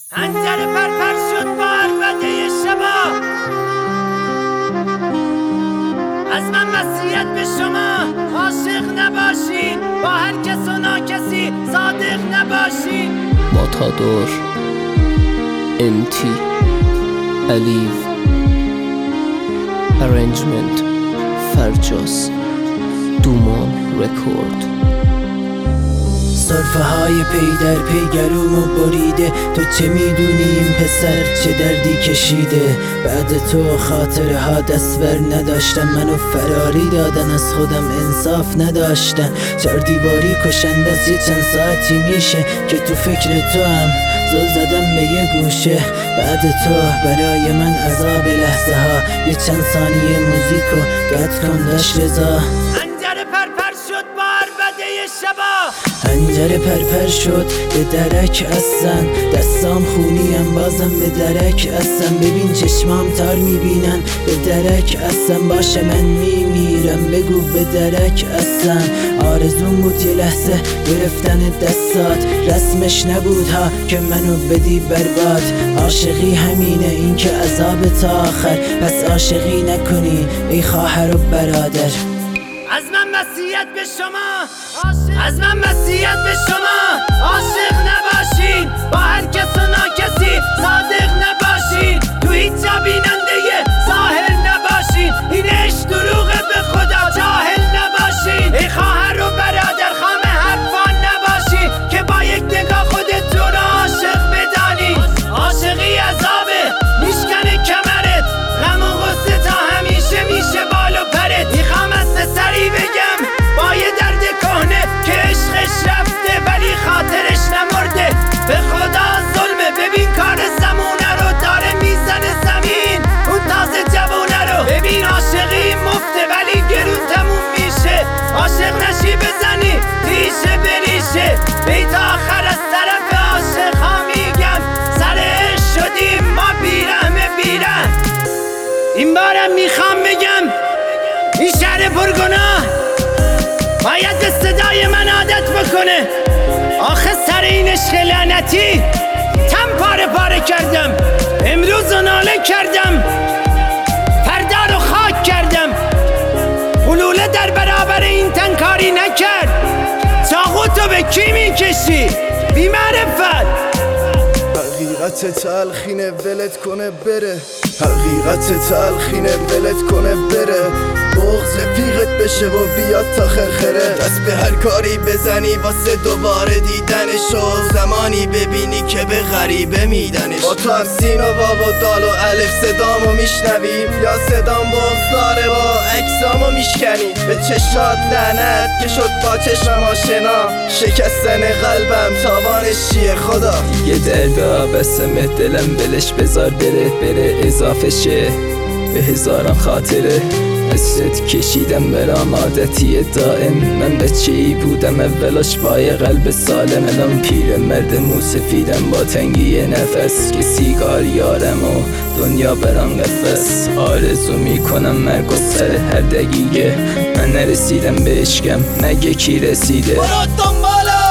حنجره پرپر شد با عربده شبا. از من وصیت به شما عاشق نباشین، با هر کس و ناکسی صادق نباشین. ماتادور انتی الیو ارنجمنت فرجاس دومان رکورد. صرفه های پی در پی گلومو بریده، تو چه میدونی این پسر چه دردی کشیده. بعد تو خاطره ها دستور نداشتم، منو فراری دادن از خودم انصاف نداشتن. چار دیواری کشنده از یه چند ساعتی میشه که تو فکر تو هم زل زدم به یه گوشه. بعد تو برای من عذاب لحظه ها، یه چند ثانیه موزیکو قطع کن داشت رضا. حنجره پرپر شد با عربده شبا. حنجره پرپر شد به درک اصلا، دستام خونیم بازم به درک اصلا. ببین چشمام تار میبینن به درک اصلا. باشه من میمیرم بگو به درک اصلا. آرزون بود یه لحظه گرفتن دستات، رسمش نبود ها که منو بدی برباد. عاشقی همینه این که عذاب تا آخر، پس عاشقی نکنی ای خواهر و برادر. از من وصیت به شما از من وصیت به شما عاشق نباشین، با هر کس و ناکسی صادق نباشین. تو هیچ جا بیننده ظاهر نباشین، این عشق دروغه به خدا جاهل نباشین. ای خواهر و برادر خام حرفان نباشین که با یک نگاه خودتون رو عاشق بدانین. عاشقی عذابه میشکنه کمرت، غم و غصه تا همیشه میشه بال و پرت. میخوام از سری بگم با یه درد کهنه که عشقش رفته ولی خاطرش نمرده. به خدا ظلمه، ببین کار زمونه رو داره میزنه زمین. اون تازه جوونه رو ببین، عاشقی مفته ولی گرون تموم میشه. عاشق نشی بزنی ریشه به ریشه. بیت آخر از طرف عاشق ها میگم، سر عشق شدیم ما بیرحمه بیرحم. این بارم میخوام بگم این شهر پرگناه باید به صدای من عادت بکنه. آخه سر این عشق لعنتی تن پاره پاره کردم، امروز رو ناله کردم، فردا رو خاک کردم. حلوله در برابر این تن کاری نکرد. چاقوتو به کی میکشی بی معرفت؟ حقیقت تلخینه ولت کنه بره، حقیقت تلخینه ولت کنه بره. بغض رفیقت بشه و بیاد تا خرخره، دست به هر کاری بزنی واسه دوباره دیدنش، و زمانی ببینی که به غریبه میدنش. با تو هم سین و واو و دال و الف صدامو میشنوی، یا صدام بغضداره با اجسامو میشکنی. به چشات لعنت که شد با چشمم آشنا، شکستن قلبم تاوانش چیه خدا. یه دردا بسمه دلم بلش بذار بره اضافه شه به هزاران خاطره. اسرت کشیدم برام عادتیه دائم، من بچه‌ای بودم اولاش پای قلب سالم. الان پیر مرد موسفیدم با تنگی نفس، که سیگار یارم و دنیا برام قفس. آرزو میکنم مرگ و سر هر دقیقه، من نرسیدم به عشقم مگه کی رسیده؟ برو دنبالا